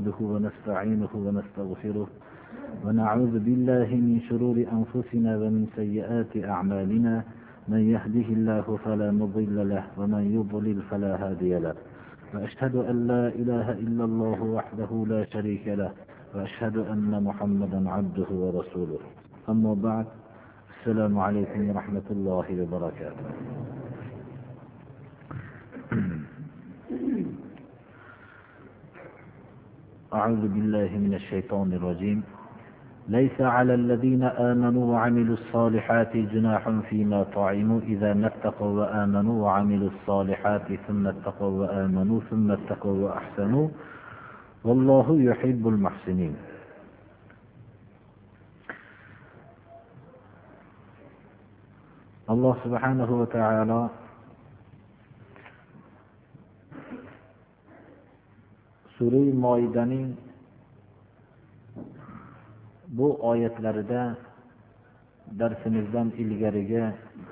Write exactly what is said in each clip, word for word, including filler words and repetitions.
نحمده ونستعينه ونستغفره ونعوذ بالله من شرور أنفسنا ومن سيئات أعمالنا من يهده الله فلا مضل له ومن يضلل فلا هادي له وأشهد أن لا إله إلا الله وحده لا شريك له وأشهد أن محمدا عبده ورسوله أما بعد السلام عليكم ورحمة الله وبركاته. أعوذ بالله من الشيطان الرجيم. ليس على الذين آمنوا وعملوا الصالحات جناح فيما طعموا إذا ما اتقوا وآمنوا وعملوا الصالحات ثم اتقوا وآمنوا ثم اتقوا وأحسنوا والله يحب المحسنين. alloh subhanahu va taolo Sura Moidaning bu oyatlarida darsimizdan ilgarigi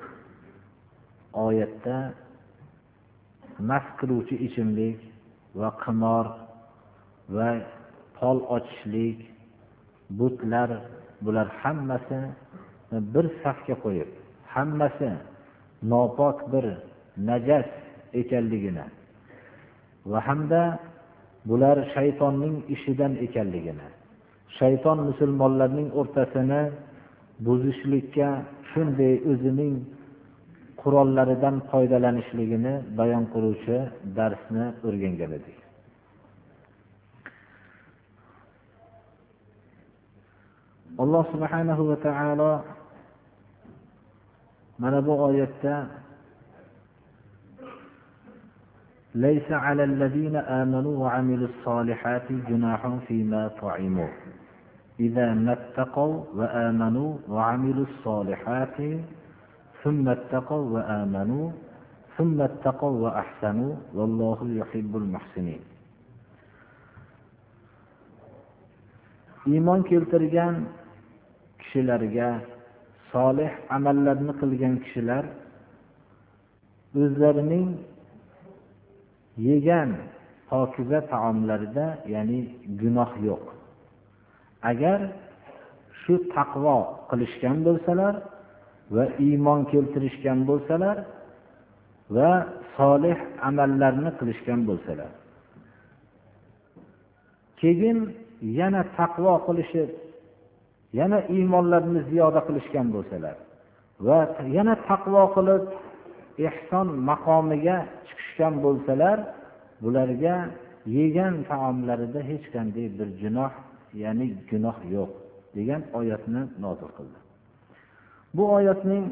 oyatda mast qiluvchi ichimlik va qimor va pol ochishlik, butlar, bular hammasi bir safga qo'yib, hammasi nopok bir najas ekanligini va hamda bular shaytonning ishidan ekanligini, shayton musulmonlarning o'rtasini buzishlikka shunday o'zining qurollaridan foydalanishligini bayon qiluvchi darsni o'rgangan edik. Alloh subhanahu va taolo mana bu oyatda ليس على الذين آمنوا وعملوا الصالحات جناح فيما طعموا إذا ما اتقوا وآمنوا وعملوا الصالحات ثم اتقوا وآمنوا ثم اتقوا وأحسنوا والله يحب المحسنين. iymon keltirgan kishilarga, solih amallarni qilgan kishilar o'zlarining yegan pokiza taomlarida, ya'ni gunoh yo'q. Agar shu taqvo qilishgan bo'lsalar va iymon keltirishgan bo'lsalar va solih amallarni qilishgan bo'lsalar, keyin yana taqvo qilishib, yana iymonlarni ziyoda qilishgan bo'lsalar va yana taqvo qilib ihson maqomiga chiqishgan bo'lsalar, bularga yegan taomlarida hech qanday bir gunoh, ya'ni gunoh yo'q degan oyatni nozil qildi. Bu oyatning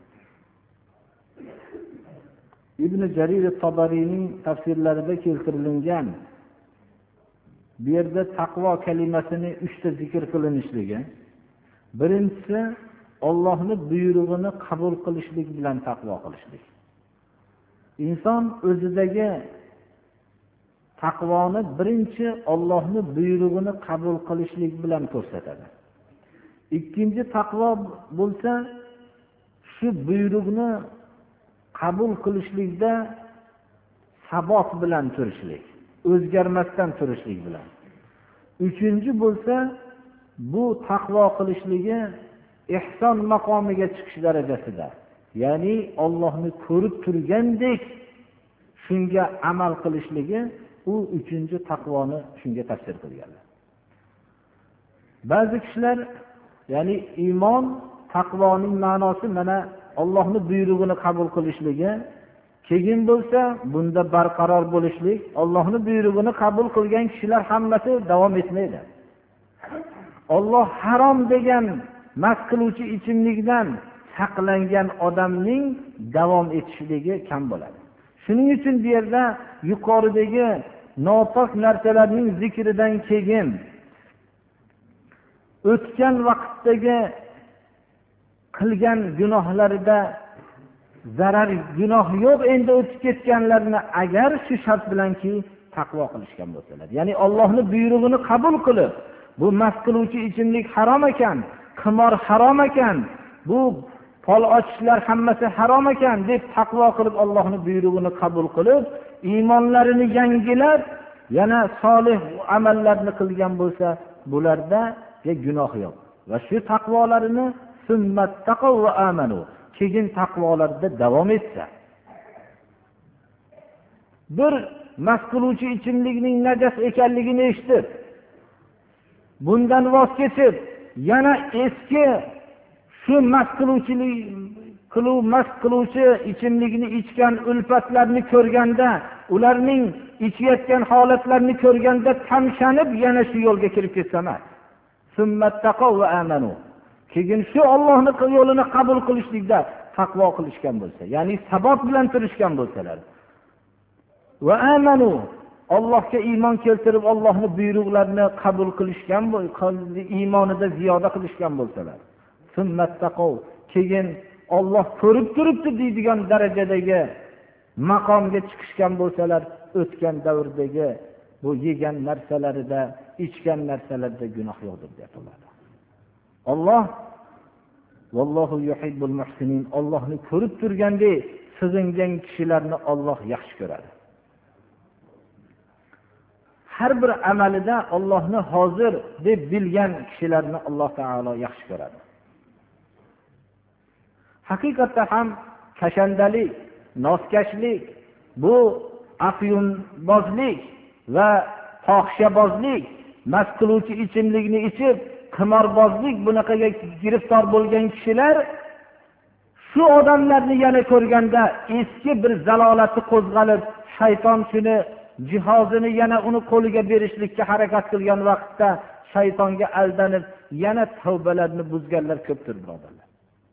Ibn Jarir at-Tabariyning tafsirlarida keltirilgan, bu yerda taqvo kalimasini uchta zikr qilinishligi. Birinchisi, Allohning buyrug'ini qabul qilishlik bilan taqvo qilishlik. Inson o'zidagi taqvoni birinchi Allohning buyrug'ini qabul qilishlik bilan ko'rsatadi. Ikkinchi taqvo bo'lsa, shu buyruqni qabul qilishlikda sabot bilan turishlik, o'zgarmasdan turishlik bilan. Uchinchi bo'lsa, bu taqvo qilishligi ihson maqomiga chiqish darajasida, ya'ni Allohni ko'rib turgandek shunga amal qilishligi, u uchinchi taqvoni shunga tafsir qilganlar. Ba'zi kishilar, ya'ni iymon, taqvoning ma'nosi mana Allohning buyrug'ini qabul qilishligi, keyin bo'lsa bunda barqaror bo'lishlik. Allohning buyrug'ini qabul qilgan kishilar hammasi davom etmaydi. Alloh harom degan mast qiluvchi ichimlikdan saqlangan odamning davom etishligi kam bo'ladi. Shuning uchun bu yerda yuqoridagi nopok narsalarning zikridan keyin o'tgan vaqtdagi qilgan gunohlarida zarar, gunoh yo'q, endi o'tib ketganlarni agar shu shart bilanki taqvo qilishgan bo'lsalar, ya'ni Allohning buyrug'ini qabul qilib, bu mast qiluvchi ichimlik harom ekan, qimor harom ekan, bu pol ochishlar hammasi harom ekan deb taqvo qilib Allohning buyrug'ini qabul qilib, iymonlarini yangilab, yana solih amallarni qilgan bo'lsa, bularda gunoh yo'q. Va shu taqvolarini summattaqav va amanu, keyin taqvolarda davom etsa. Bir mast qiluvchi ichimlikning najas ekanligini eshitib, bundan voz kechib, yana eski shu mast qiluvchilik qiluv mast qiluvchi ichimlikni ichgan ulfatlarni ko'rganda, ularning ichayotgan holatlarini ko'rganda tamshanib yana shu yo'lga kirib ketsa emas. Summattaqav va amanu. Keyin shu Allohning yo'lini qabul qilishlikda taqvo qilishgan bo'lsa, ya'ni sabab bilan turishgan bo'lsalar. Va amanu, Allohga iymon keltirib Allohning buyruqlarini qabul qilishgan bo'lsa, iymonida ziyoda qilishgan bo'lsalar. Summattaqav, keyin Alloh ko'rib turibdi deydigan darajadagi maqomga chiqishgan bo'lsalar, o'tgan davrdagi bu yegan narsalarida, ichgan narsalarda gunoh yo'qdir deb aytadi. Alloh vallohu yuhibbul muhsinin, Allohni ko'rib turgandek sig'ingan kishilarni Alloh yaxshi ko'radi. Har bir amalida Allohni hozir deb bilgan kishilarni Alloh taolo yaxshi ko'radi. Haqiqatda ham kashandalik, noskashlik, bu afyunbozlik va fohishabozlik, mast qiluvchi ichimlikni ichib, qimorbozlik bunaqaga giriftor bo'lgan kishilar shu odamlarni yana ko'rganda eski bir zalolati qo'zg'alib, shayton shuni jihozini yana uni qo'liga berishlikka harakat qilgan vaqtda shaytonga aldanib yana tavbalarni buzganlar ko'pdir, birodarlar.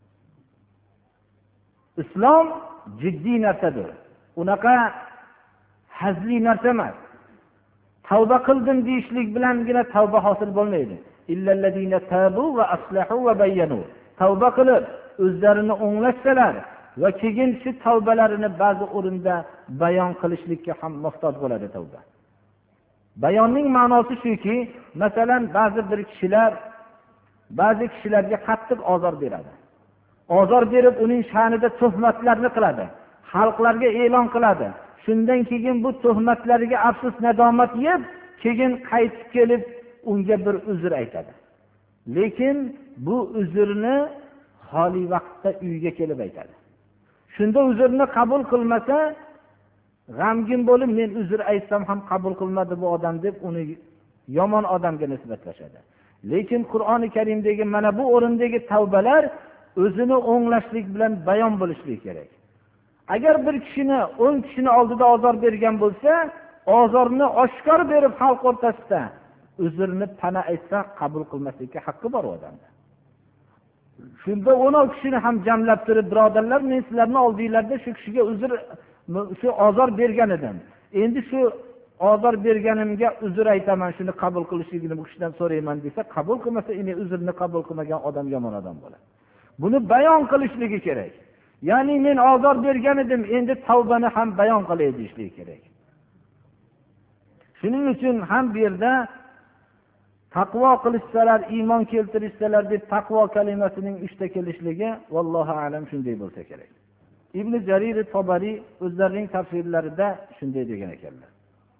Islom jiddiy narsadir. Unaqa hazli narsa emas. Tavba qildim deyishlik bilangina tavba hosil bo'lmaydi. Illallazina tabu va aslahu va bayyanu. Tavba qilib, o'zlarini o'nglashsalar va keyin shu tavbalarini ba'zi o'rinda bayon qilishlikka ham muhtoj bo'ladi tavba. Bayonning ma'nosi shuki, masalan, ba'zi bir kishilar ba'zi kishilarga qattiq ozor beradi. Ozor berib, uning sha'nida tuhmatlarni qiladi, xalqlarga e'lon qiladi. Shundan keyin bu tuhmatlariga afsus nadomat yeb, keyin qaytib kelib unga bir uzr aytadi. Lekin bu uzrni xoli vaqtda uyga kelib aytadi. Shunda uzrni qabul qilmasa, g'amgin bo'lib, men uzr aytsam ham qabul qilmadi bu odam deb uni yomon odamga nisbatlashadi. Lekin Qur'oni Karimdagi mana bu o'rindagi tavbalar o'zini o'nglashlik bilan bayon bo'lishligi kerak. Agar bir kishini o'n kishini oldida ozor bergan bo'lsa, ozorni oshkor berib xalq o'rtasida uzrni pana aytsa qabul qilmaslikka haqqi bor odamda. Shunda o'n kishini ham jamlab turib, birodarlar, men sizlarning oldingizlarda shu kishiga uzr shu ozor bergan edim. Endi shu ozor berganimga uzr aytaman, shuni qabul qilishligini bu kishidan so'rayman desa, qabul qilmasa, uni uzrni qabul qilmagan odam yomon odam bo'ladi. Buni bayon qilishligi kerak. Ya'ni men ozor bergan edim, endi tavbani ham bayon qilay deyishligi kerak. Shuning uchun ham bu yerda taqvo qilishsalar, iymon keltirishsalar deb taqvo kalimasining uchta kelishligi vallohu a'lam shunday bo'lsa kerak. Ibn Jarir Tabari o'zlarining tafsirlarida shunday degan ekanlar.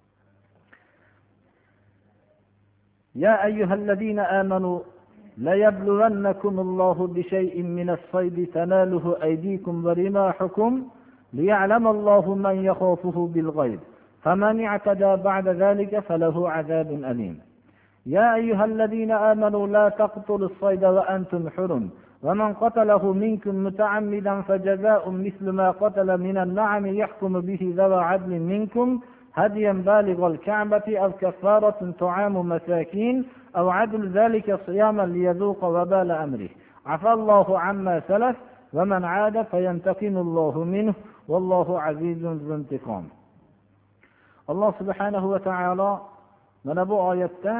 Ya ayyuhallazina amanu la yabluwannakumullohu bishay'in minas-saydi tanaluhu aydikum wa rimahukum liya'lamallohu man yakhafuhu bil-ghayb faman i'tada ba'da dhalika falahu 'adhabun alim. يا أيها الذين آمنوا لا تقتلوا الصيد وأنتم حرم ومن قتله منكم متعمدا فجزاء مثل ما قتل من النعم يحكم به ذوى عدل منكم هديا بالغ الكعبة أو كفارة طعام مساكين أو عدل ذلك صياما ليذوق وبال أمره عفى الله عما سلف ومن عاد فينتقم الله منه والله عزيز ذو انتقام. الله سبحانه وتعالى mana bu oyatda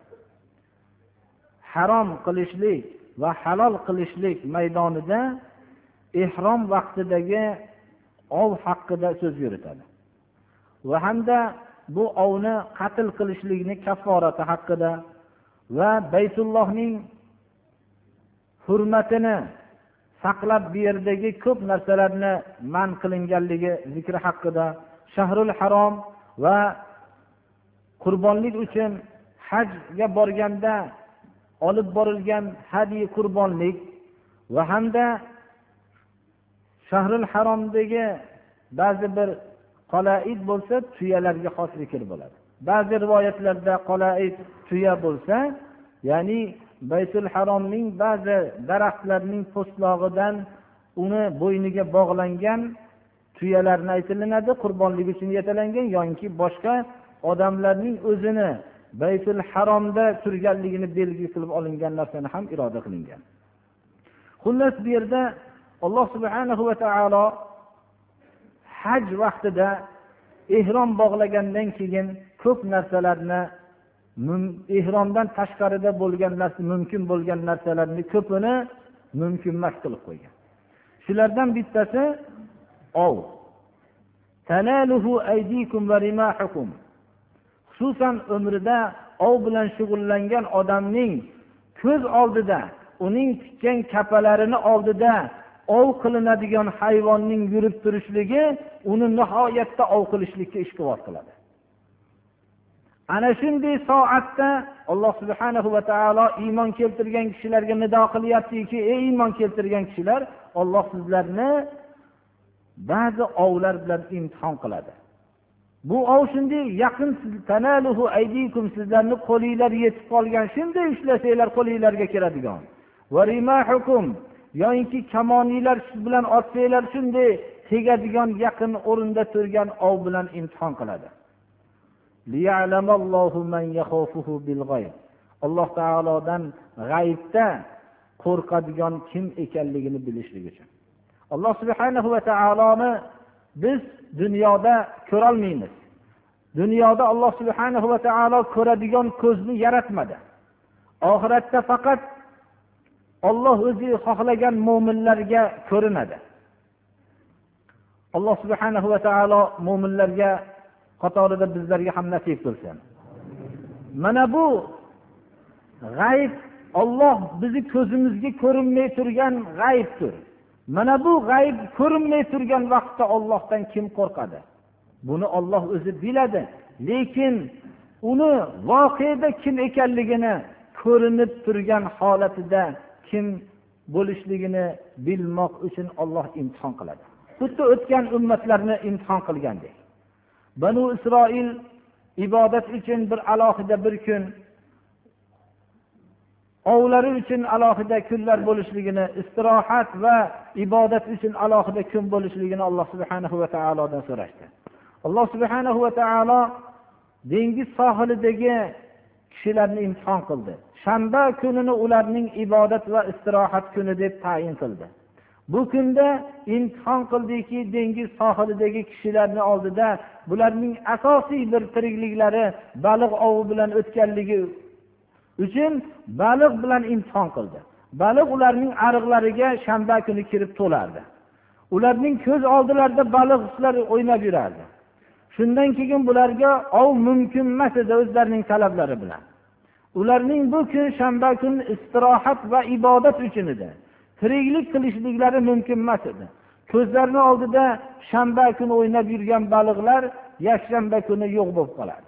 harom qilishlik va halol qilishlik maydonida ihrom vaqtidagi ov haqida so'z yuritadi. Va hamda bu ovni qatl qilishlikni kafforati haqida va Baytullohning hurmatini saqlab bu yerdagi ko'p narsalarni man qilinganligi zikri haqida, Shahrul Harom va qurbonlik uchun hajga borganda olib borilgan hadiy qurbonlik va hamda shahrul haromdagi ba'zi bir qolaid bo'lsa tuyalarga xos zikr bo'ladi. Ba'zi rivoyatlarda qolaid tuya bo'lsa, ya'ni Baytul Haromning ba'zi daraxtlarning po'stlog'idan uni bo'yniga bog'langan tuyalarni aytilinadi, qurbonlik uchun yetalangan yoki boshqa odamlarning o'zini Baytul Haromda turganligini belgi qilib olingan narsani ham iroda qilingan. Xullas bu yerda Alloh subhanahu va taolo haj vaqtida ihrom bog'lagandan keyin ko'p narsalarni ihromdan tashqarida bo'lgan narsa, mumkin bo'lgan narsalarni ko'pini mumkin emas qilib qo'ygan. Shulardan bittasi ov. Tanaluhu aydikum va rimahukum. Xususan umrida ov bilan shug'ullangan odamning ko'z oldida, uning tikkan kapalarini oldida ov qilinadigan hayvonning yurib turishligi uni nihoyatda ov qilishlikka ishqibot qiladi. Ana shunday soatda Alloh subhanahu va taolo iymon keltirgan kishilarga nido qilyaptiki, ey iymon keltirgan kishilar, Alloh sizlarni ba'zi ovlar bilan imtihon qiladi. Bu ov shunday yaqin, tanaluhu aydikum, sizlarning qo'linglar yetib qolgan, shunday ishlasanglar qo'linglarga kiradigan. Va rimahukum, yoki kamoniylar bilan otsanglar shunday tegadigan yaqin o'rinda turgan ov bilan imtihon qiladi. Liya'lamallohu man yakhafuhu bil g'ayb. Alloh taolodan g'aybda qo'rqadigan kim ekanligini bilishlik uchun. Alloh subhanahu va taoloni biz dunyoda ko'ra olmaymiz. Dunyoda Alloh subhanahu va taolo ko'radigan ko'zni yaratmadi. Oxiratda faqat Alloh o'zi xohlagan mu'minlarga ko'rinadi. Alloh subhanahu va taolo mu'minlarga qatorida bizlarga ham nasib qilsin. Mana bu g'ayb, Alloh bizni ko'zimizga ko'rinmay turgan g'aybdir. Mana bu g'ayb ko'rinmay turgan vaqtda Allohdan kim qo'rqadi? Buni Alloh o'zi biladi, lekin uni voqeada kim ekanligini ko'rinib turgan holatida kim bo'lishligini bilmoq uchun Alloh imtihon qiladi. Xuddi o'tgan ummatlarni imtihon qilgandek. Banu Isroil ibodat uchun bir alohida bir kun, ovlari uchun alohida kunlar bo'lishligini, istirohat va ibodat uchun alohida kun bo'lishligini Alloh subhanahu va taolodan so'rashdi. Alloh subhanahu va taolo dengiz sohilidagi kishilarni imtihon qildi. Shanba kunini ularning ibodat va istirohat kuni deb tayin qildi. Bu kunda imtihon qildiki, dengiz sohilidagi kishilarning oldida bularning asosiy bir tirikliklari baliq ovi bilan o'tganligi uchun baliq bilan imtihon qildi. Baliq ularning ariqlariga shanba kuni kirib to'lardi. Ularning ko'z oldilarida baliqlar o'ynab yurardi. Shundan keyin bularga ov mumkin emas edi o'zlarining talablari bilan. Ularning bu kun shanba kuni istirohat va ibodat uchun edi. Tiriklik qilishliklari mumkin emas edi. Ko'zlarining oldida shanba kuni o'ynab yurgan baliqlar yakshanba kuni yo'q bo'lib qolardi.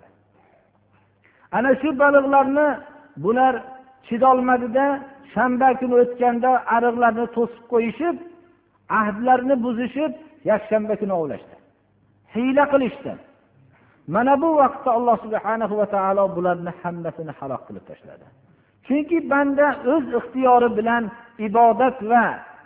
Ana shu baliqlarni bular chidolmadida shanba kuni o'tganda ariqlarni to'sib qo'yishib, ahdlarni buzishib, yakshanba kuni ovlashdi. Hiyla qilishdi. Mana bu vaqtda Alloh subhanahu va taolo bularni hammasini halok qilib tashladi. Chunki banda o'z ixtiyori bilan ibodat va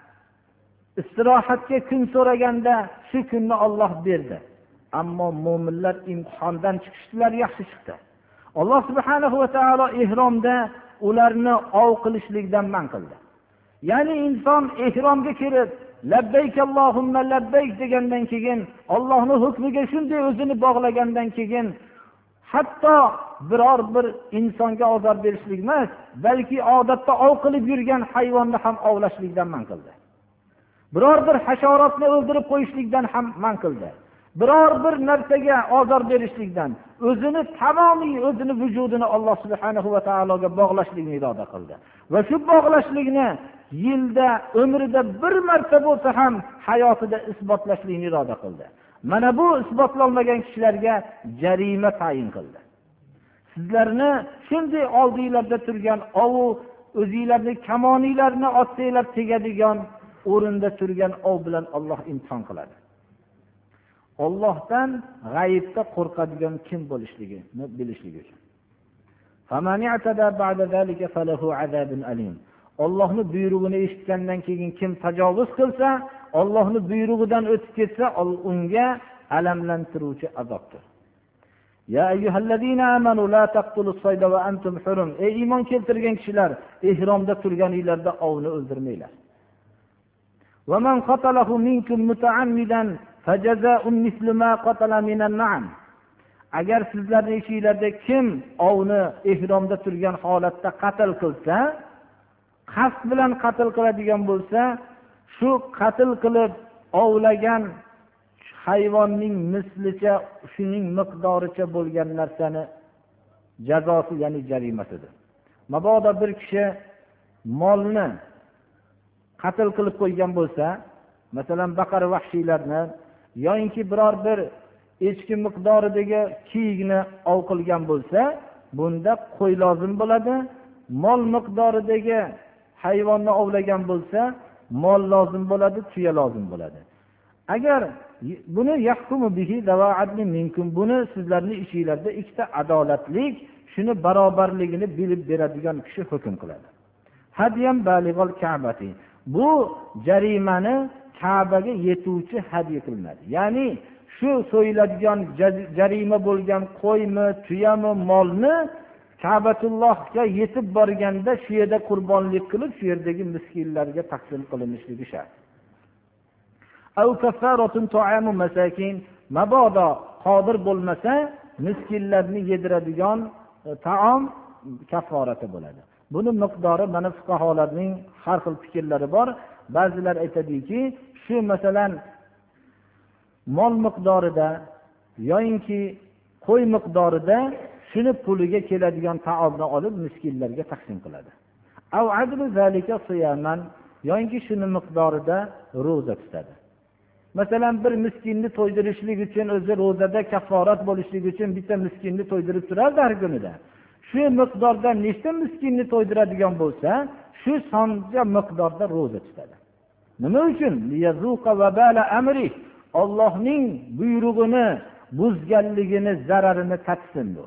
istirohatga kun so'raganda shu kunni Alloh berdi. Ammo mu'minlar imtihondan chiqishdilar, yaxshi chiqdi. Alloh subhanahu va taolo ihromda ularni ov qilishlikdan man qildi. Ya'ni inson ihromga kirib labbayk Allohumma labbayk degandan keyin, Allohning hukmiga shunday o'zini bog'lagandan keyin hatto biror bir insonga ozor berishlik emas, balki odatda ov qilib yurgan hayvonni ham ovlashlikdan man qildi. Biror bir hasharotni o'ldirib qo'yishlikdan ham man qildi. Biror bir narsaga ozor berishlikdan, o'zini tamomiy o'zini vujudini Alloh subhanahu va taologa bog'lashlikni iroda qildi. Va shu bog'lashlikni yilda, umrida bir marta bo'lsa ham hayotida isbotlashlikni iroda qildi. Mana bu isbotlanmagan kishilarga jarima tayin qildi. sizlarni shunday oldinglarda turgan ovu o'zinglarni kamoninglarni otsanglar tegadigan o'rinda turgan ov bilan Alloh imtihon qiladi. Allohdan g'aybda qo'rqadigan kim bo'lishligini bilishlik uchun. Faman i'tada ba'da zalika falahu azabun alim. Allohning buyrug'ini eshitgandan keyin kim tajovuz qilsa, Allohning buyrug'idan o'tib ketsa, unga alamlantiruvchi azobdir. Ya ayyuhallazina amanu la taqtulus sayda va antum hurum. Ey iymon keltirgan kishilar, ihromda turganinglarda ovni o'ldirmanglar. Va man qatalahu minkum muta'ammidan fajaza'un mislu ma qatala minan na'am. Agar sizlarning ishingizda kim ovni ihromda turgan holatda qatl qilsa, qasd bilan qatl qiladigan bo'lsa, shu qatl qilib ovlagan hayvonning mislicha, shuning miqdoricha bo'lgan narsani jazosi, ya'ni jarimasidir. Mabodo bir kishi molni qatl qilib qo'ygan bo'lsa, masalan baqara vahshiylarni yoki biror bir echki miqdoridagi kiyikni ov qilgan bo'lsa, bunda qo'y lozim bo'ladi. Mol miqdoridagi hayvonni ovlagan bo'lsa, mol lozim bo'ladi, tuya lozim bo'ladi. Agar buni yahkumu bihi dawa'adni minkum, buni sizlarning ishingizda ikkita adolatlik, shuni barobarligini bilib beradigan kishi hukm qiladi. Hadyan balig'al ka'bati. Bu jarimani Ka'baga yetuvchi hadya qilinadi. Ya'ni shu so'yiladigan jarima bo'lgan qo'ymi, tuyami, molni Ka'batullohga yetib borganda shu yerda qurbonlik qilib, shu yerdagi miskinlarga taqsim qilinishligi shart. Aw kafaratun ta'amu masakin. Mabodo qodir bo'lmasa, miskinlarni yediradigan taom kaforati bo'ladi. Buni miqdori mana fuqaholarning har xil fikrlari bor. Ba'zilar aytadiki, shu masalan mol miqdorida yoki qo'y miqdorida shuni puliga keladigan taomni olib miskinlarga taqsim qiladi. Aw adlu zalika siyaman, yoki shuni miqdorida roza tutadi. Masalan bir miskinni to'ydirishlik uchun o'zi ro'zada kaforat bo'lishlik uchun bitta miskinni to'ydirib turadi har kunida. Shu miqdorda nechta miskinni to'ydiradigan bo'lsa, shu songa miqdorda roza tutadi. Nima uchun? Liyazuqa vabala amri. Allohning buyrug'ini buzganligini, zararini tatsin bu.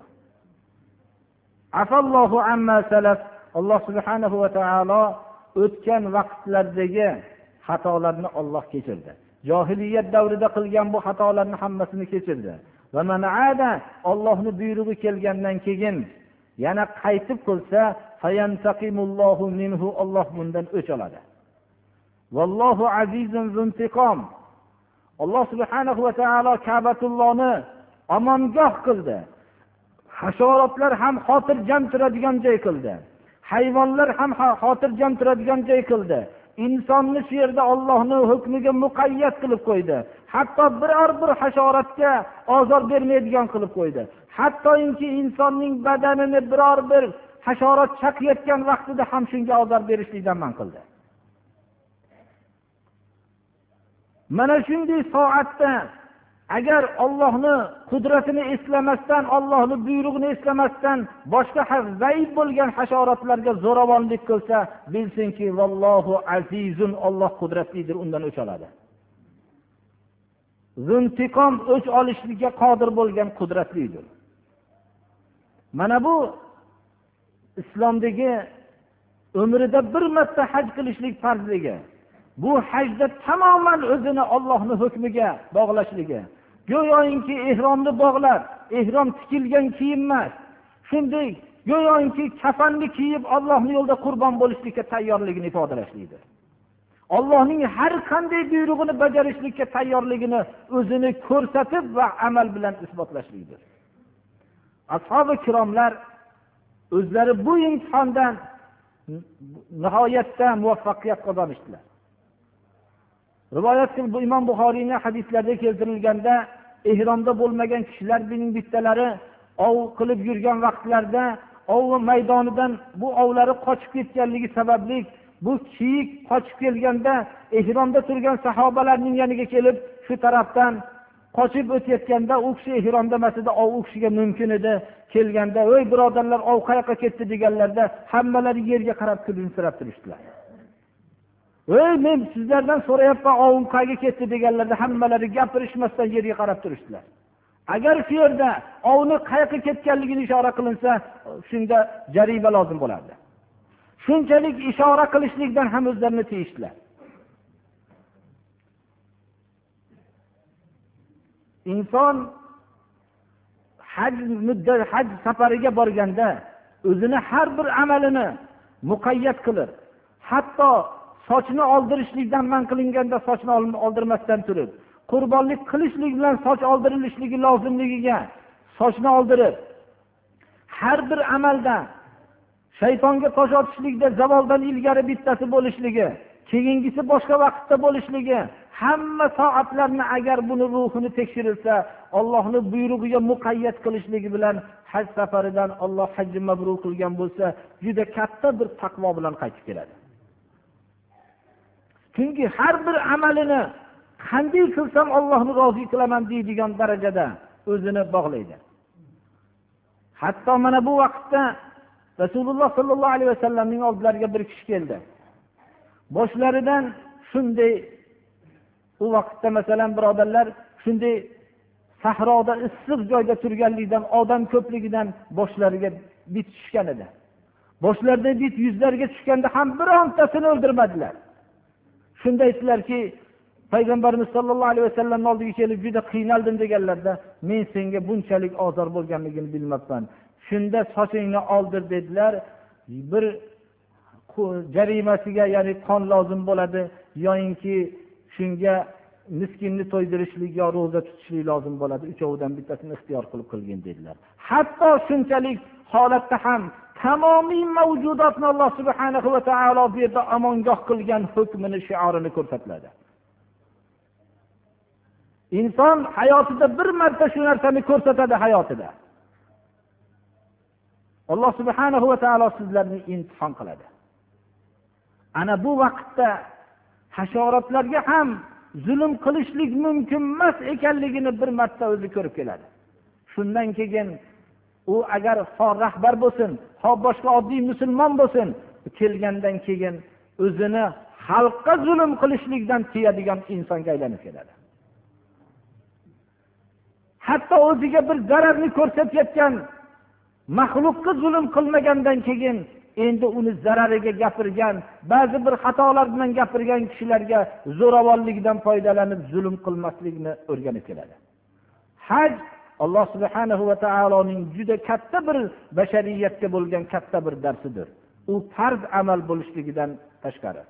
Afallohu amma salaf. Alloh subhanahu va taolo o'tgan vaqtlardagi xatolarni Alloh kechirdi. Jahiliyat davrida qilgan bu xatolarni hammasini kechirdi. Va man aada, Allohning buyrug'i kelgandan keyin yana qaytib qilsa, fayantaqimullohu minhu, Alloh bundan o'ch oladi. Vallohu azizun zuntiqom. Alloh subhanahu va taolo Ka'batullohni omongoh qildi. Hasharotlar ham xotirjam turadigan joy qildi. Hayvonlar ham xotirjam turadigan joy qildi. Insonni shu yerda Allohning hukmiga muqayyat qilib qo'ydi. Hatto biror bir hasharotga ozor bermaydigan qilib qo'ydi. Hattoki insonning badanini biror bir hasharot chaqayotgan vaqtida ham shunga ozor berishlikdan man qildi. Mana shunday soatda agar Allohning qudratini eslamasdan, Allohning buyrug'ini eslamasdan boshqa zaif bo'lgan hasharotlarga zo'ravonlik qilsa, bilsinki vallohu azizun, Alloh qudratlidir, undan o'ch oladi. Zuntiqom, o'ch olishlikka qodir bo'lgan, qudratlidir. Mana bu islomdagi umrida bir marta haj qilishlik farzligi. Bu hajda tamoman o'zini Allohning hukmiga bog'lashligi. Go'yoki ehromni bog'lar, ehrom tikilgan kiyim emas. Shunday go'yoki kafanni kiyib Allohning yo'lida qurbon bo'lishlikka tayyorligini ifodalashlidir. Allohning har qanday buyrug'ini bajarishlikka tayyorligini o'zini ko'rsatib va amal bilan isbotlashlidir. Ashabi kiromlar o'zlari bu imtihondan nihoyatda muvaffaqiyat qozonishdilar. Rivoyat bu Imom Buxoriyning hadislarida keltirilganda, ehromda bo'lmagan kishilarning bittalari ov qilib yurgan vaqtlarda ov maydonidan bu ovlari qochib ketganligi sababli bu kiyik qochib kelganda ehromda turgan sahobalarning yoniga kelib, shu tarafdan qochib o'tayotganda u kishi ihromda emasida, u kishiga mumkin edi kelganda, "Ey birodarlar, ov qayoqqa ketdi?" deganlarda hammalari yerga qarab kulimsirab turishdilar. "Ey, men sizlardan so'rayapman, ovim qayerga ketdi?" deganlarda hammalari gapirishmasdan yerga qarab turishdilar. Agar shu yerda ovni qayoqqa ketganligini ishora qilinsa, shunda jarima lozim bo'lardi. Shunchalik ishora qilishlikdan ham o'zlarini tiyishdilar. Inson haj muddat haj safariga borganda o'zini har bir amalini muqayyat qilir. Hatto sochni oldirishlikdan man qilinganda sochni oldirmasdan turib, qurbonlik qilishlik bilan soch oldirilishligi lozimligiga sochni oldirib, har bir amalda shaytonga tosh otishlikda zavoldan ilgari bittasi bo'lishligi, keyingisi boshqa vaqtda bo'lishligi, hamma soatlarni agar buni ruhini tekshirilsa, Allohning buyrug'iga muqayyat qilishligi bilan haj safaridan Alloh hajni mabrur qilgan bo'lsa, juda katta bir taqvo bilan qaytib keladi. Chunki har bir amalini qanday qilsam Allohni rozi qilaman deydigan darajada o'zini bog'laydi. Hatto mana bu vaqtda Rasululloh sollallohu alayhi vasallamning oldilariga bir kishi keldi. Boshlaridan shunday u vaqtda masalan birodarlar shunday sahroda issiq joyda turganlikdan, odam ko'pligidan boshlariga bit tushgan edi. Boshlarida bit yuzlariga tushganda ham birontasini o'ldirmadilar. Shunda aytdilarki, Payg'ambarimiz sollallohu alayhi vasallamning oldiga kelib juda qiynaldim deganlarda, "Men senga bunchalik ozor bo'lganligini bilmabman. Shunda sochingni oldir" dedilar. Bir jarimasiga, ya'ni qon lozim bo'ladi, yo'inki shunga miskinni to'ydirishlik yo roza tutishlik lozim bo'ladi. Uchovidan bittasini ixtiyor qilib qilgin dedilar. Hatto shunchalik holatda ham tamomiy mavjudotni Alloh subhanahu va taolo bu yerda amongoh qilgan hukmini, shiorini ko'rsatiladi. Inson hayotida bir marta shu narsani ko'rsatadi hayotida. Alloh subhanahu va taolo sizlarni imtihon qiladi. Ana bu vaqtda hasharotlarga ham zulm qilishlik mumkin emas ekanligini bir marta o'zi ko'rib keladi. Shundan keyin u agar ho rahbar bo'lsin, ho boshqa oddiy musulmon bo'lsin, kelgandan keyin o'zini xalqqa zulm qilishlikdan tiyadigan insonga aylanib keladi. Hatto o'ziga bir zararni ko'rsatayotgan maxluqqa zulm qilmagandan keyin endi uni zarariga gapirgan, ba'zi bir xatolar bilan gapirgan kishilarga zo'ravonlikdan foydalanib zulm qilmaslikni o'rganib keladi. Haj Alloh subhanahu va taoloning juda katta bir bashariyatga bo'lgan katta bir darsidir. U farz amal bo'lishligidan tashqari.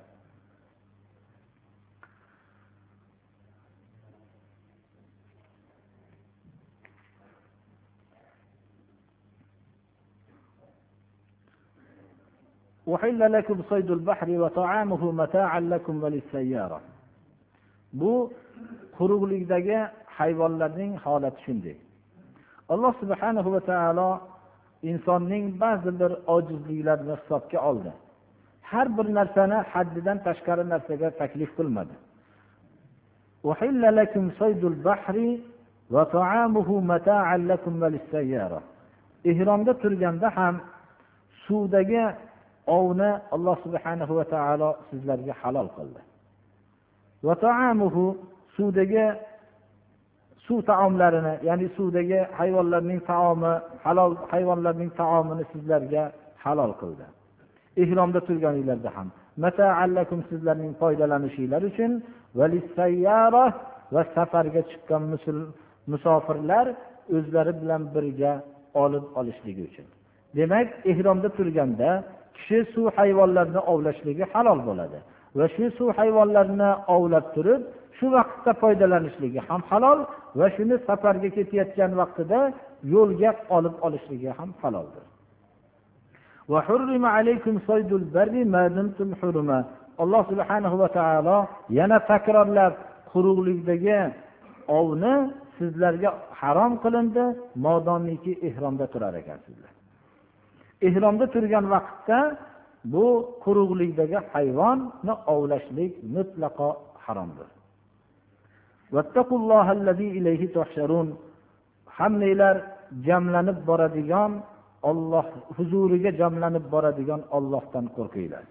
أحل لكم صيد البحر وطعامه متاعا لكم وللسيارة. Bu quruqlikdagi hayvonlarning holati shunday. Alloh subhanahu va taolo insonning ba'zi bir ojizliklarini hisobga oldi. Har bir narsani haddidan tashqari narsaga taklif qilmadi. أحل لكم صيد البحر وطعامه متاعا لكم وللسيارة. Ihromda turganda ham suvdagi ovni Alloh subhanahu va taolo sizlarga halol qildi. Va ta'amuhu, suvdagi suv taomlarini, ya'ni suvdagi hayvonlarning taomi, halol hayvonlarning taomini sizlarga halol qildi. Ihromda turganinglarda ham mata'allakum, sizlarning foydalanishingiz uchun, va lis-sayyara, va safarga chiqqan musofirlar o'zlari bilan birga olib olishligi uchun. Demak, ihromda turganda kishi suv hayvonlarini ovlashligi halol bo'ladi va shu suv hayvonlarini ovlab turib shu vaqtda foydalanishligi ham halol va shuni safarga ketayotgan vaqtida yo'lga olib olishligi ham haloldir. Va hurrima alaykum saydul barri ma dumtum huruma. Alloh subhanahu va taolo yana takrorlab quruqlikdagi ovni sizlarga harom qilindi, modomiki ihromda turar ekansizlar. Ihromda turgan vaqtda bu quruqlikdagi hayvonni ovlashlik mutlaqo haromdir. Vattaqullohallazi ilayhi tuhsharun. Hammanglar jamlanib boradigan Alloh huzuriga jamlanib boradigan Allohdan qo'rqinglar.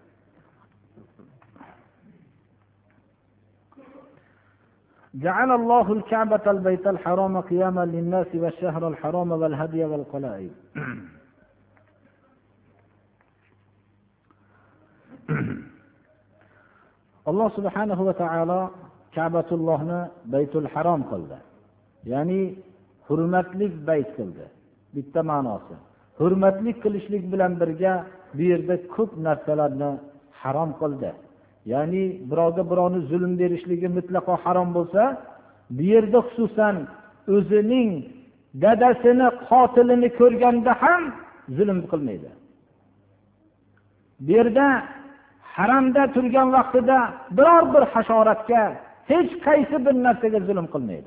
جعل الله الكعبة البيت الحرام قياما للناس والشهر الحرام والهدي والقلائد. Alloh subhanahu va taolo Ka'batullohni Baytul Harom qildi. Ya'ni hurmatli bayt qildi. Bitta ma'nosi. Hurmatli qilishlik bilan birga bu yerda ko'p narsalarni harom qildi. Ya'ni birovga birovni zulm berishligi mutlaqo harom bo'lsa, bu yerda xususan o'zining dadasini qotilini ko'rganda ham zulm qilmaydi. Bu yerda haramda turgan vaqtida biror bir hasharotga hech qaysi bir narsaga zulm qilmaydi.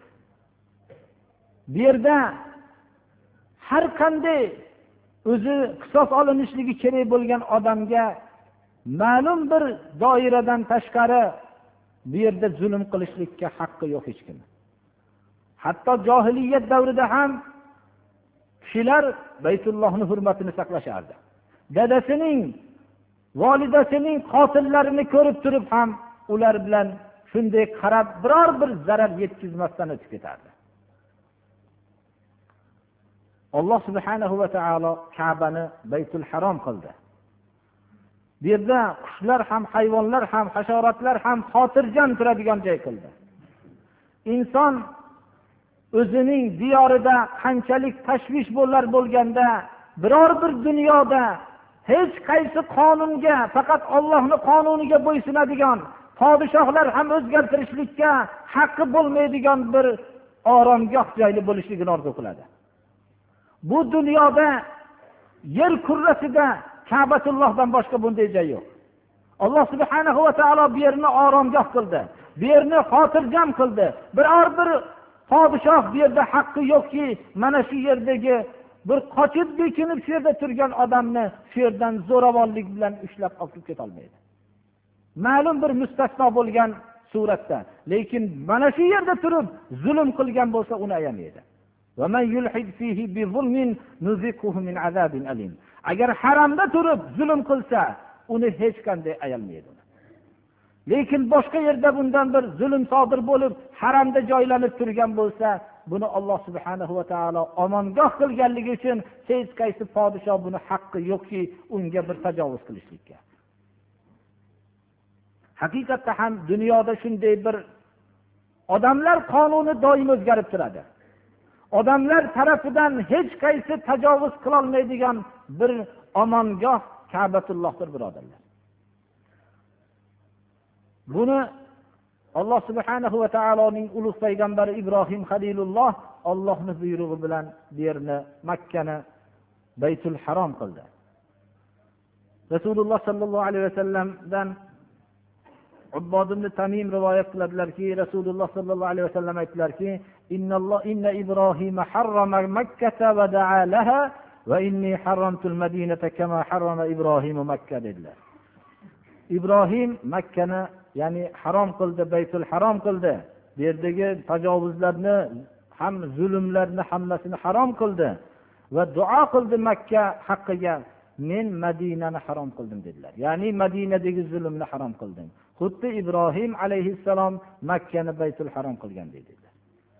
Bu yerda har qanday o'zi qisos olinishligi kerak bo'lgan odamga ma'lum bir doiradan tashqari bu yerda zulm qilishlikka haqqi yo'q hech kim. Hatto jahiliyat davrida ham kishilar Baytullohning hurmatini saqlashardi. Dadasining, volidasining qotillarini ko'rib turib ham ular bilan shunday qarab biror bir zarar yetkazmasdan o'tib ketardi. Alloh subhanahu va taolo Ka'bani Baytul Harom qildi. Bu yerda qushlar ham, hayvonlar ham, hasharotlar ham xotirjam turadigan joy qildi. Inson o'zining diyorida qanchalik tashvish bo'lar bo'lganda, biror bir dunyoda hech qaysi qonunga, faqat Allohning qonuniga bo'ysunadigan, podshohlar ham o'zgartirishlikka haqqi bo'lmaydigan bir oromgoh joyi bo'lishligini orzu qiladi. Bu dunyoda yer kurrasida Ka'batullohdan boshqa bunday joy yo'q. Alloh subhanahu va taolo bu yerni oromgoh qildi. Bu yerni xotirjam qildi. Biror bir podshoh bu yerda haqqi yo'qki, mana shu yerdagi bir qochib bekinib shu yerda turgan odamni shu yerdan zo'ravonlik bilan ushlab olib keta olmaydi. Ma'lum bir mustasno bo'lgan suratda, lekin mana shu yerda turib zulm qilgan bo'lsa uni ayamaydi. Va man yulhid fihi bi zulmin nuziquhu min azabin alim. Agar haramda turib zulm qilsa, uni hech qanday ayalmaydi. Lekin boshqa yerda bundan bir zulm sodir bo'lib, haramda joylanib turgan bo'lsa, buni Alloh subhanahu va taolo omongoh qilganligi uchun hech qaysi podshoh buni haqqi yo'qki, unga bir tajovuz qilishlikka. Haqiqatda ham dunyoda shunday bir odamlar qonuni doim o'zgarib turadi. Odamlar tarafidan hech qaysi tajovuz qila olmaydigan bir omongoh Ka'batullohdir, birodarlar. Buni Alloh subhanahu va taoloning ulug' payg'ambari Ibrohim Xalilulloh Allohning buyrug'i bilan bu yerni Makkani Baytul Harom qildi. Rasululloh sallallohu alayhi vasallamdan Ubbod ibn Tamim rivoyat qiladilarki, Rasululloh sallallohu alayhi vasallam aytdilarki, innalloh inna Ibrohim harrama Makkata va da'a laha va inni harramtul Madinata kama harrama Ibrohim Makka dedilar. Ibrohim Makkani ya'ni harom qildi, Baytul Harom qildi. Bu yerdagi tajovuzlarni ham zulmlarni hammasini harom qildi va duo qildi Makka haqqiga. Men Madinani harom qildim dedilar. Ya'ni Madinadagi zulmni harom qildim. Xuddi Ibrohim alayhissalom Makkani Baytul Harom qilgan dedilar.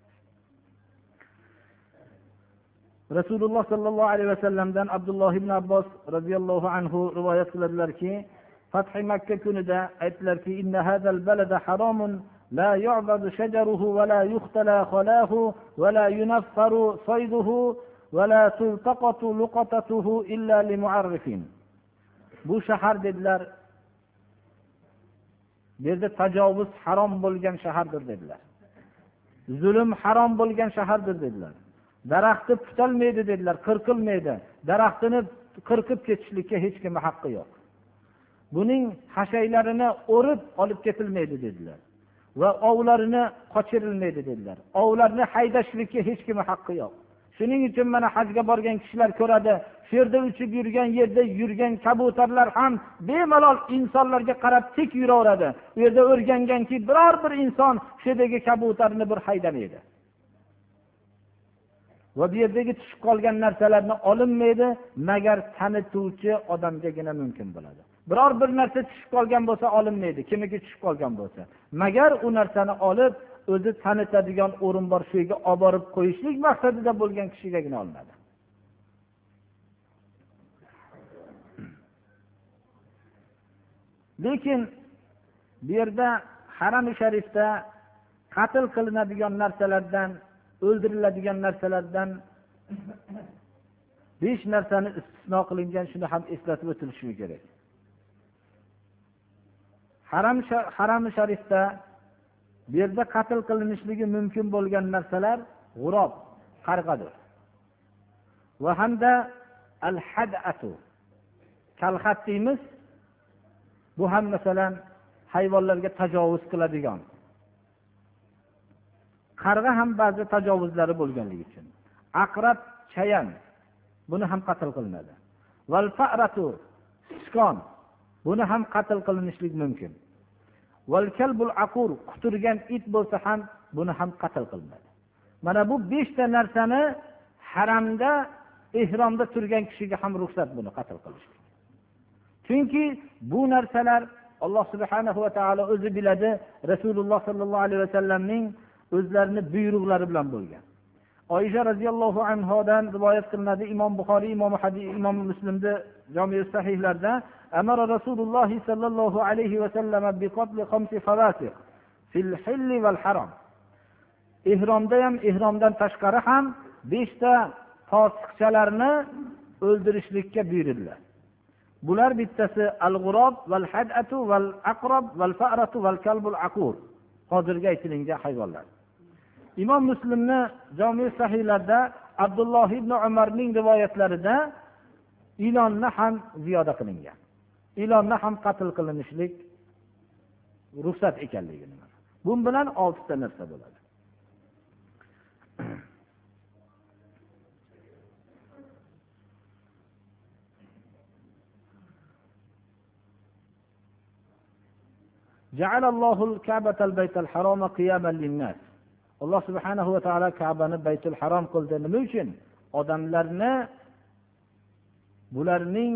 Rasululloh sallallohu alayhi vasallamdan Abdulloh ibn Abbos radhiyallohu anhu rivoyat qiladilarki, Fath Makka kunida aytdilarki, inna hadal balada haramun la yu'badu shajaruhu va la yuqtala khalahu va la yunaffaru sayduhu va la tultaqatu luqatatuhu illa limu'arrifin. Bu shahar dedilar, bu yerda tajovuz harom bo'lgan shahardir dedilar. Zulm harom bo'lgan shahardir dedilar. Daraxtni tutalmaydi dedilar, qirqilmaydi. Daraxtini qirqib ketishlikka hech kimning haqqi yo'q. Buning hashaylarini o'rib olib ketilmaydi dedilar. Va ovlarini qochirilmaydi dedilar. Ovlarni haydashlikka hech kimning haqqi yo'q. Shuning uchun mana hajga borgan kishilar ko'radi, shu yerda uchib yurgan, yerda yurgan kabutarlar ham bemalol insonlarga qarab tik yuraveradi. U yerda o'rganganki, biror bir inson shu yerdagi kabutarni bir haydamaydi. Va bu yerdagi tushib qolgan narsalarni olinmaydi, magar tanituvchi odamgagina mumkin bo'ladi. Biror bir narsa tushib qolgan bo'lsa olinmaydi, kimiki tushib qolgan bo'lsa. Magar u narsani olib, o'zi tanitadigan o'rin bor, shu yerga olib borib qo'yishlik maqsadida bo'lgan kishigagina olinadi. Lekin bu yerda Haram-i Sharifda qatl qilinadigan narsalardan, o'ldiriladigan narsalardan besh narsani istisno qilingan, shuni ham eslatib o'tilishi kerak. Haram Haram-i Sharifda bu yerda qatl qilinishligi mumkin bo'lgan narsalar g'urob, qarg'adir. Va hamda al-had'atu, kalxat deymiz. Bu ham masalan hayvonlarga tajovuz qiladigan. Qarg'a ham ba'zi tajovuzlari bo'lganligi uchun. Aqrab, chayan buni ham qatl qilinadi. Val fa'ratu, sichqon buni ham qatl qilinishlik mumkin. Val kalbul aqur, quturgan it bo'lsa ham buni ham qatl qilinadi. Mana bu besh ta narsani haramda, ihromda turgan kishiga ham ruxsat buni qatl qilishlik. Chunki bu narsalar Alloh subhanahu va taolo o'zi biladi, Rasululloh sallallohu alayhi vasallamning o'zlarining buyruqlari bilan bo'lgan. Oysha radhiyallohu anhodan rivoyat qilinadi, Imom Buxoriy, Imom Hadis, Imom Muslimda Jami' sahihlarda amara Rasululloh sallallohu alayhi vasallam bi qatl khamsi fawasiq fil hill wal haram. Ihromda ham, ihromdan tashqari ham besh ta fosiqchalarni o'ldirishlikka buyurildi. Bular bittasi al-g'urob val had'atu val aqrab val fa'ratu val kalbul aqur. Hozirgi aytilgan hayvonlar. Imom Muslimning Jami' sahihlarida Abdulloh ibn Umarning rivoyatlarida ilonni ham ziyoda qilingan. Ilonni ham qatl qilinishlik ruxsat ekanligini. Bu bilan olti ta narsa bo'ladi. جعل الله الكعبة البيت الحرام قياما للناس. Alloh subhanahu va taolo Ka'bani Baytul Harom qildi. Nima uchun? Odamlarni bularning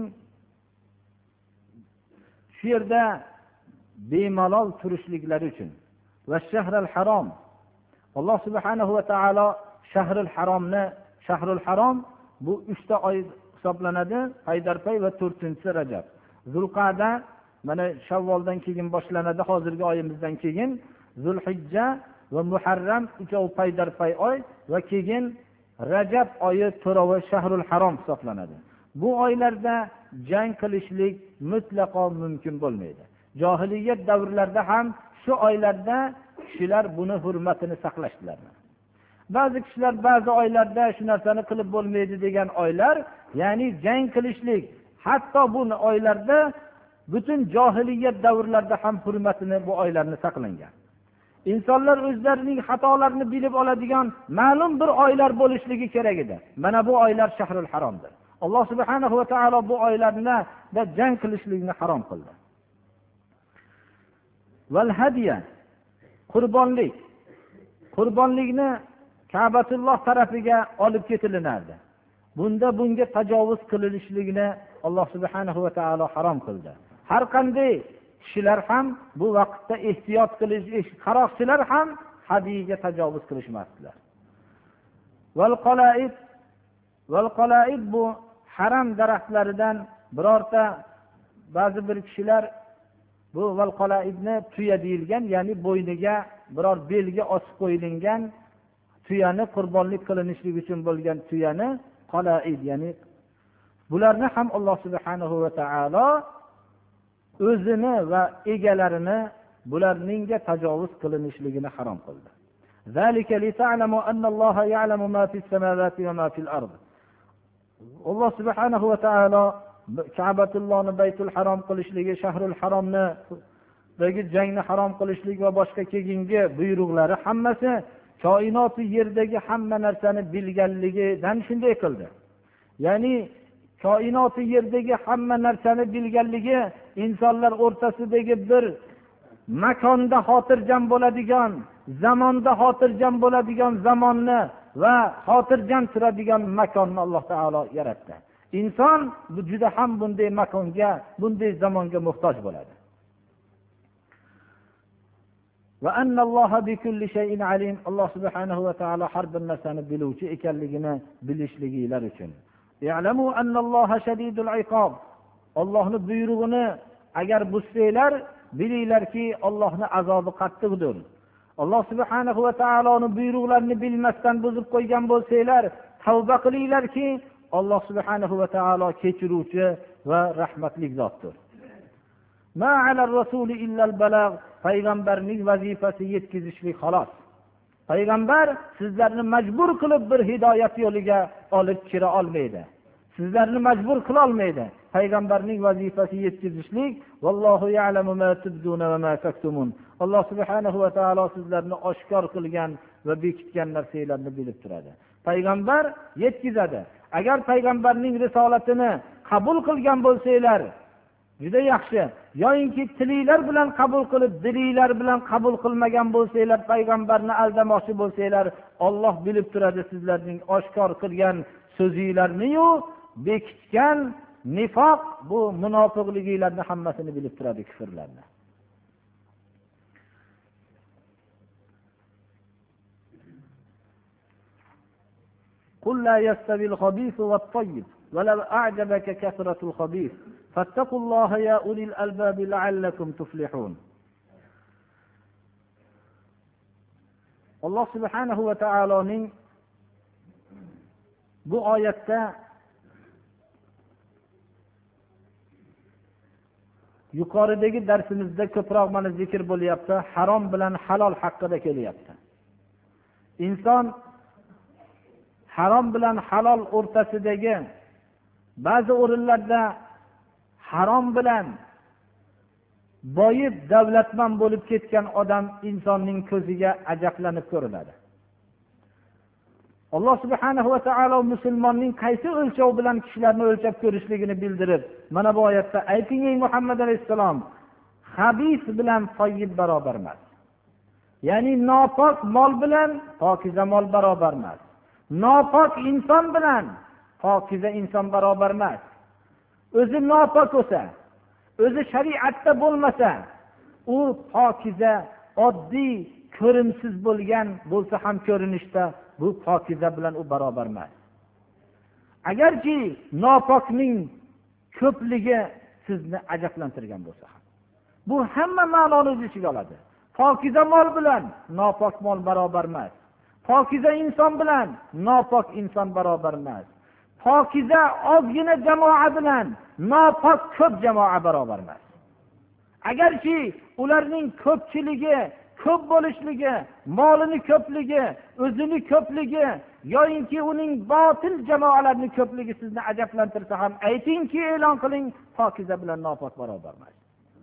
shu yerda bemalol turishliklari uchun. Va shahrul harom. Alloh subhanahu va taolo shahrul haromni, shahrul harom bu uch ta oy hisoblanadi, Haydarpay va to'rtinchisi Rajab. Zulqa'da mana Shavvoldan keyin boshlanadi, hozirgi oyimizdan keyin Zulhijja va Muharram uchov Haydarpay oy va keyin Rajab oyi to'rtinchi shahrul harom hisoblanadi. Bu oylarda jang qilishlik mutlaqo mumkin bo'lmaydi. Jahiliyat davrlarida ham shu oylarda kishilar buni hurmatini saqlashdilar. Ba'zi kishilar ba'zi oylarda shu narsani qilib bo'lmaydi degan oylar, ya'ni jang qilishlik, hatto bu oylarda butun jahiliyat davrlarida ham hurmatini bu oylarni saqlangan. İnsanlar o'zlarining xatolarini bilib oladigan ma'lum bir oylar bo'lishligi kerak edi. Mana bu oylar shahrul haromdir. Alloh subhanahu va taolo bu oylarni da jang qilishlikni harom qildi. Val hadiya, qurbonlik. Qurbonlikni Ka'batulloh tarafiga olib ketilinardi. Bunda bunga tajovuz qilinishligini Alloh subhanahu va taolo harom qildi. Har qanday kishilar ham bu vaqtda ehtiyot qilish, qaroqchilar ham hadiyaga tajovuz qilishmasdilar. Val qalaid, val qalaid bu haram daraxtlaridan birorta ba'zi bir kishilar bu val qalaidni tuya deyilgan, ya'ni bo'yniga biror belga osib qo'yilgan tuyani qurbonlik qilinishlik uchun bo'lgan tuyani qalaid, ya'ni bularni ham Alloh subhanahu va taolo o'zini va egalarini bularningga tajovuz qilinishligini harom qildi. Zalika li ta'lamu anna Alloha ya'lamu ma fis samawati va ma fil ard. Alloh subhanahu va taolo Ka'batullohni Baytul Harom qilishligi, shahrul haromni dagi jangni harom qilishlik va boshqa keyingi buyruqlari hammasi koinot yerdagi hamma narsani bilganligidan shunday qildi. Ya'ni koinoti yerdagi hamma narsani bilganligi, insonlar o'rtasidagi bir makonda xotirjam bo'ladigan, zamonda xotirjam bo'ladigan zamonni va xotirjam turadigan makonni Alloh taolo yaratdi. Inson bu juda ham bunday makonga, bunday zamonga muhtoj bo'ladi. Va annalloha bikulli shay'in alim. Alloh subhanahu va taolo har bir narsani biluvchi ekanligini bilishligilar uchun. Ya'lamu annalloha shadidul iqob. Allohning buyrug'ini agar buzsanglar, bilinglarki Allohning azobi qattiqdir. Alloh subhanahu va taoloning buyruqlarini bilmasdan buzib qo'ygan bo'lsanglar, tavba qilinglarki, Alloh subhanahu va taolo kechiruvchi va rahmatli zotdir. Ma alar rasuli illal balagh. Payg'ambarning vazifasi yetkazishlik xolos. Payg'ambar sizlarni majbur qilib bir hidoyat yo'liga olib kira olmaydi. Sizlarni majbur qila olmaydi. Payg'ambarning vazifasi yetkazishlik. Vallohu ya'lamu ma tubduna va ma taktumun. Alloh subhanahu va taolo sizlarni oshkor qilgan va bekitgan narsalarni bilib turadi. Payg'ambar yetkazadi. Agar payg'ambarning risolatini qabul qilgan bo'lsanglar, juda yaxshi. Yo'inki tilinglar bilan qabul qilib, dilinglar bilan qabul qilmagan bo'lsanglar, payg'ambarni aldamoqchi bo'lsanglar, Alloh bilib turadi sizlarning oshkor qilgan so'zinglarni-yu, bekitgan nifoq, bu munofiqliginglarni hammasini bilib turadi, kufrlarni. قل لا يستوي الخبيث والطيب ولو أعجبك كثرة الخبيث فاتقوا الله يا أولي الألباب لعلكم تفلحون. Alloh subhanahu va taoloning bu oyatda yuqoridagi darsimizda ko'proq mana zikr bo'lyapti, harom bilan halol haqida kelyapti. Inson harom bilan halol o'rtasidagi ba'zi o'rinlarda harom bilan boyib davlatmand bo'lib ketgan odam insonning ko'ziga ajablanib ko'rinadi. Alloh subhanahu va taolo musulmonning qaysi o'lchov bilan kishilarni o'lchab ko'rishligini bildirib, mana bu oyatda ayting ey Muhammad alayhisalom, xabis bilan toyyib barobar emas. Ya'ni nopok mol bilan pokiza mol barobar emas. Nopok inson bilan pokiza inson barobar emas. O'zi nopok bo'lsa, o'zi shariatda bo'lmasa, u pokiza, oddiy, ko'rimsiz bo'lgan bo'lsa ham ko'rinishda, bu pokiza bilan u barobar emas. Agarki nopokning ko'pligi sizni ajablantirgan bo'lsa ham, bu hamma ma'noni o'z ichiga oladi. Pokiza mol bilan nopok mol barobar emas. Pokiza inson bilan nopok inson barobar emas. Pokiza ozgina jamoa bilan nopok ko'p jamoa barobar emas. Agarki ularning ko'pchiligi, ko'p bo'lishligi, molini ko'pligi, o'zini ko'pligi yo'inki uning botil jamoalarning ko'pligi sizni ajablantirsa ham, aytingki, e'lon qiling, pokiza bilan nopok barobar emas.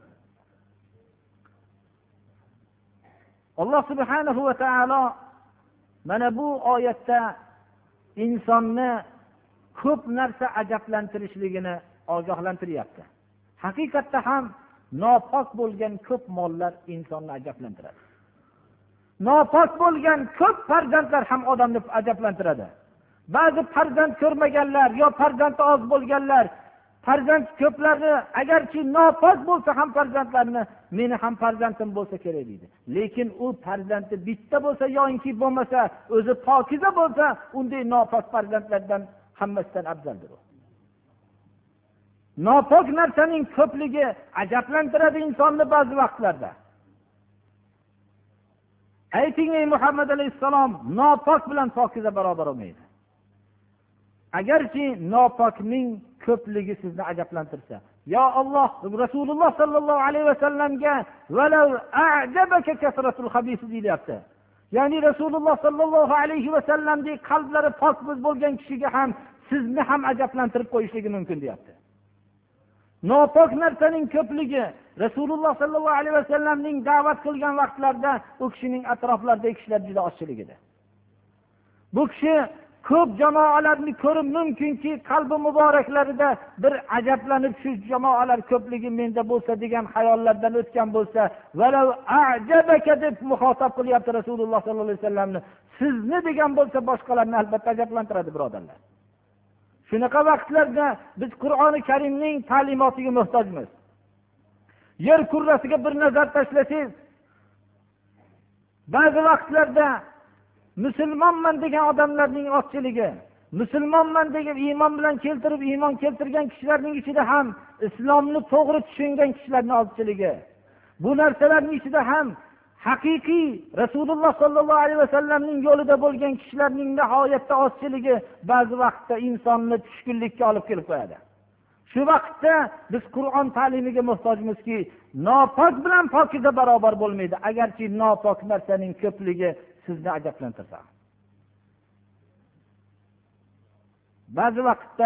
Alloh subhanahu va taolo mana bu oyatda insonni ko'p narsa ajablantirishligini ogohlantiryapti. Haqiqatda ham nopok bo'lgan ko'p mollar insonni ajablantiradi. Nopok bo'lgan ko'p farzandlar ham odamni ajablantiradi. Ba'zi farzand ko'rmaganlar yo farzandi oz bo'lganlar, farzand ko'plarni agarki nopok bo'lsa ham farzandlarni, meni ham farzandim bo'lsa kerak deydi. Lekin u farzandi bitta bo'lsa yoki bo'lmasa, o'zi pokiza bo'lsa, unday nopok farzandlardan hammasidan afzaldir. Nopok narsaning ko'pligi ajablantiradi insonni ba'zi vaqtlarda. Ayting ey Muhammad alayhisalom, nopok bilan pokiza barobar bo'lmaydi. Agarki nopokning ko'pligi sizni ajablantirsa, yo Alloh Rasululloh sallallohu alayhi vasallamga "Valau a'jabaka kasratul khabis" deyapti. Ya'ni Rasululloh sallallohu alayhi vasallamdek qalblari pok bo'lgan kishiga ham sizni ham ajablantirib qo'yishligi mumkin deyapti. Nopok narsaning ko'pligi Rasululloh sallallohu alayhi vasallamning da'vat qilgan vaqtlarda u kishining atroflaridagi kishilar juda ozchilik edi. Bu kishi ko'p jamoalarni ko'rib mumkinki qalbi muboraklarida bir ajablanib shu jamoalar ko'pligi menda bo'lsa degan xayollardan o'tgan bo'lsa, valau a'jabaka deb muxotab qilyapti Rasululloh sollallohu alayhi vasallamni. Sizni degan bo'lsa boshqalarni albatta ajablantiradi, birodarlar. Shunaqa vaqtlarda biz Qur'oni Karimning ta'limotiga muhtojmiz. Yer kurrasiga bir nazar tashlasangiz, ba'zi vaqtlarda musulmonman degan odamlarning ozchiligi, musulmonman degan iymon bilan keltirib iymon keltirgan kishilarning ichida ham islomni to'g'ri tushungan kishilarning ozchiligi, bu narsalarning ichida ham haqiqiy Rasululloh sollallohu alayhi vasallamning yo'lida bo'lgan kishilarning nihoyatda ozchiligi ba'zi vaqtda insonni tushkunlikka olib kelib qo'yadi. Shu vaqtda biz Qur'on ta'limiga muhtojmizki, nopok bilan pokiza barobar bo'lmaydi. Agarchi nopok narsaning ko'pligi sizni ajablantirsa. Ba'zi vaqtda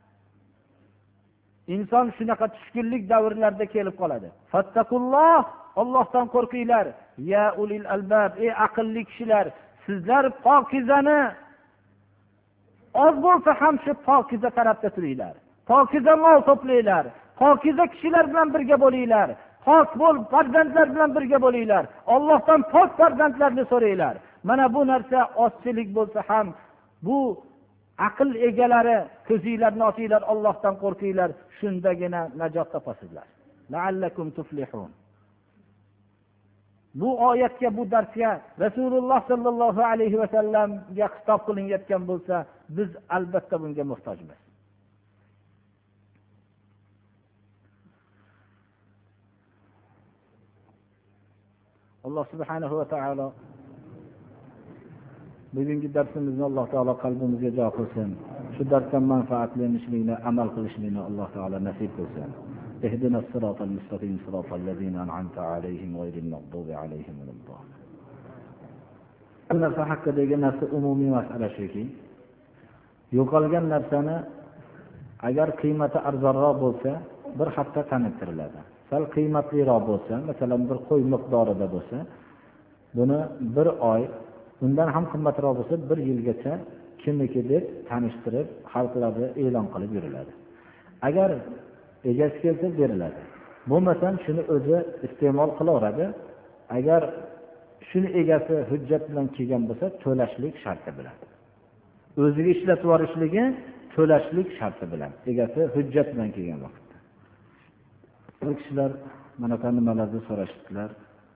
inson shunaqa tushkunlik davrlarida kelib qoladi. Fattaqulloh, Allohdan qo'rqinglar. Ya ulil albab, ey aqlli kishilar, sizlar pokizani oz bo'lsa ham shu pokiza tarafda turinglar. Pokiza mol to'playlar, pokiza kishilar bilan birga bo'linglar. Pok bo'l farzandlar bilan birga bo'linglar. Allohdan pok farzandlarni so'ranglar. Mana bu narsa ozchilik bo'lsa ham, bu aql egalari ko'zinglarni ochinglar, Allohdan qo'rqinglar, shundagina najot topasizlar. La'allakum tuflihun. Bu oyatga, bu darsga Rasululloh sallallohu alayhi vasallamga xitob qilinayotgan bo'lsa, biz albatta bunga muhtojmiz. Alloh subhanahu va taolo bugungi darsimizni Alloh taolo qalbimizga jo qilsin. Shu darsdan manfaatlanishlikni, amal qilishlikni Alloh taolo nasib qilsin. Ihdinas siratal mustaqim siratal ladzina an'amta alayhim ghayril maghdubi alayhim waladdallin. Bu narsa haqidagi narsa umumiy masala shuki, yo'qolgan narsani agar qiymati arzonroq bo'lsa, bir hafta tanittiriladi. Sal qiymatliroq bo'lsa, masalan bir qo'y miqdorida bo'lsa, buni bir oy, undan ham qimmatroq bo'lsa, bir yilgacha kimniki deb tanishtirib, xalqlarda e'lon qilib yuriladi. Agar egasi kelsa beriladi. Bo'lmasam shuni o'zi iste'mol qilaveradi. Agar shuni egasi hujjat bilan kelgan bo'lsa, to'lashlik sharti bilan. O'ziga ishlatib yuborishligi to'lashlik sharti bilan. Egasi hujjat bilan kelgan vaqtda. Bu kishilar mana qanday nimalarni so'rashdilar.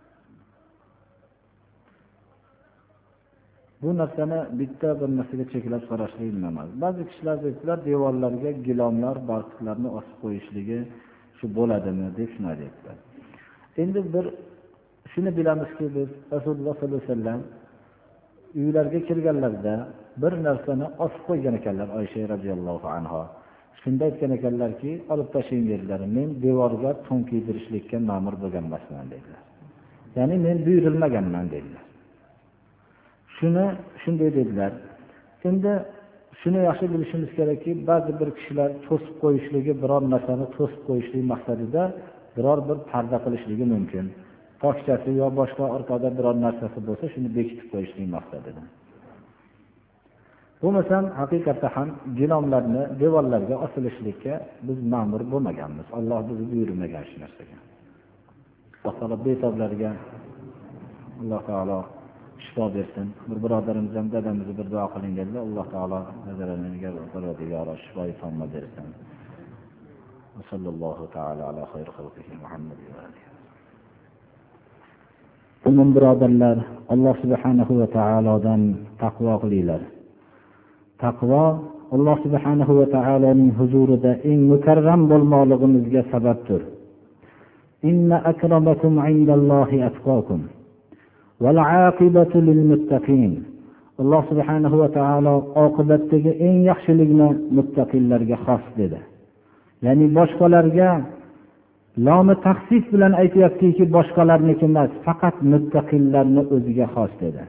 Bu narsani bitta bir narsaga cheklab so'rashlik emas. Ba'zi kishilar aytdilar, devorlarga gilomlar, barqlarni osib qo'yishligi shu bo'ladimi deb shuni aytdilar. Endi bir shuni bilamizki, biz Rasululloh sollallohu alayhi vasallam uylarga kirganlarida bir narsani osib qo'ygan ekanlar, Oysha radhiyallohu anha. Shunda aytgan ekanlarki, olib tashlang dedilar. Men devorga to'n kiydirishlikka ma'mur bo'lgan emasman dedilar. Ya'ni men buyurilmaganman dedilar. Shuni shunday dedilar. Endi shuni yaxshi bilishimiz kerakki, ba'zi bir kishilar to'sib qo'yishligi, biror narsani to'sib qo'yishlik maqsadida biror bir parda qilishligi mumkin. Tokchasi yo boshqa orqada biror narsasi bo'lsa, shuni bekitib qo'yishlik maqsadida. Bo'lmasam, haqiqatda ham gilomlarni devorlarga osilishlikka biz ma'mur bo'lmaganmiz. Alloh bizni buyurmagan shu narsaga. Alloh taolo betoblarga Alloh taolo shifo bersin. Bir birodarimiz ham dadamizni bir duo qiling dedilar. Alloh taolo nazarlariga Parvardigori shifoyi tamom bersin. Sallallohu taala ala xayr xalqihi Muhammad va alihi. Umum birodarlar, Alloh subhanahu va taolodan taqvo qilinglar. Taqvo Alloh subhanahu va taoloning huzurida eng mukarram bo'lmoqligimizga sababdir. Inna akramakum indallohi atqakum val aqibatu lil muttaqin. Alloh subhanahu va taolo oqibatdagi eng yaxshilikni muttaqillarga xos dedi. Ya'ni boshqalarga lomi taxsis bilan aytayaptiki, boshqalarniki emas, faqat muttaqillarni o'ziga xos dedi.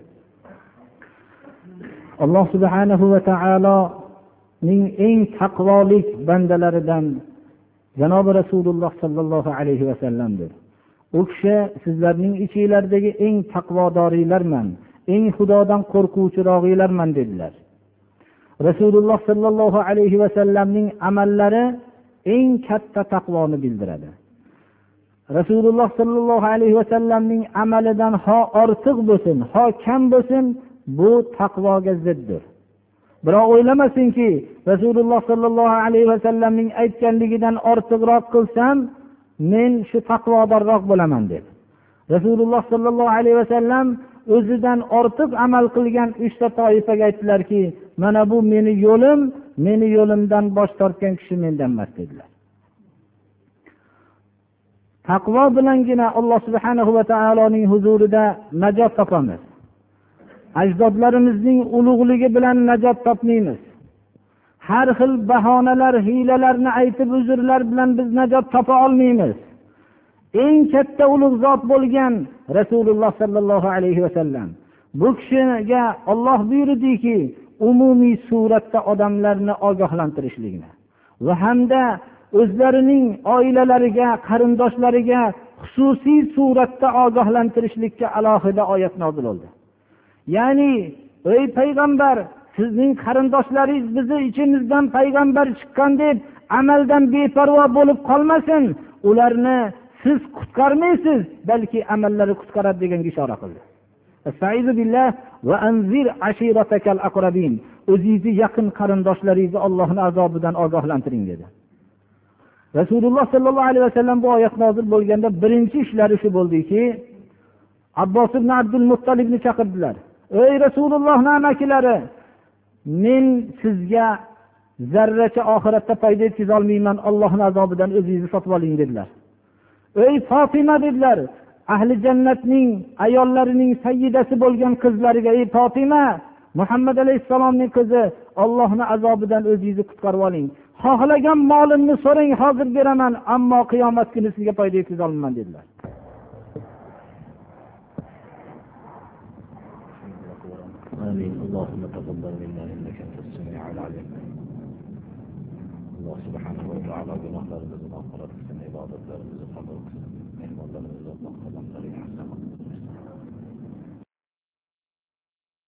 Alloh subhanahu va taoloning eng taqvolik bandalaridan janobi Rasululloh sallallohu alayhi va sallamdir. U kishi sizlarning ichinglardagi eng taqvodorlarman, eng Xudodan qo'rquvchiroqlarman dedilar. Rasululloh sallallohu alayhi va sallamning amallari eng katta taqvoni bildiradi. Rasululloh sallallohu alayhi va sallamning amalidan ho ortiq bo'lsin, ho kam bo'lsin, bu taqvoga ziddir. Biroq o'ylamasinki, Rasululloh sallallohu alayhi va sallamning aytganligidan ortiqroq qilsam, men shu taqvodorroq bo'laman deb. Rasululloh sallallohu alayhi va sallam o'zidan ortiq amal qilgan uchta toifaga aytdilarki, mana bu meni yo'lim, meni yo'limdan bosh tortgan kishi mendan emas dedilar. Taqvo bilangina Alloh subhanahu va taoloning huzurida najot topamiz. Ajdodlarimizning ulug'ligi bilan najot topmaymiz. Har xil bahonalar, hiylalarni aytib uzrlar bilan biz najot topa olmaymiz. Eng katta ulug' zot bo'lgan Rasululloh sallallohu alayhi va sallam bu kishiga Alloh buyurdiki, umumiy suratda odamlarni ogohlantirishligini va hamda o'zlarining oilalariga, qarindoshlariga xususiy suratda ogohlantirishlikka alohida oyat nozil bo'ldi. Ya'ni, ey payg'ambar, sizning qarindoshlaringiz bizni ichimizdan payg'ambar chiqqan deb amaldan beparvo bo'lib qolmasin, ularni siz qutqarmaysiz, balki amallari qutqaradi deganga ishora qildi. Estaizu billah va anzir ashiratakal aqrabin. O'zingizni yaqin qarindoshlaringizni Allohning azobidan ogohlantiring dedi. Rasululloh sallallohu alayhi vasallam bu oyat nozil bo'lganda birinchi ishlari shu bo'ldiki, Abbos ibn Abdul Muttalibni chaqirdilar. Ey Rasulullohning amakilari, men sizga zarracha oxiratda foyda yetkiza olmayman, Allohning azobidan o'zingizni sotib oling dedilar. Ey Fatima dedilar, ahli jannatning ayollarining sayyidasi bo'lgan qizlariga, ey Fatima, Muhammad alayhissalomning qizi, Allohning azobidan o'zingizni qutqarib oling. Xohlagan molimni so'rang, hozir beraman, ammo qiyomat kuni sizga foyda yetkiza olmayman dedilar. آمين. اللهم تقبل منا إنك أنت السميع العليم. الله سبحانه وتعالى بنهضر بنا قرر في عبادة الله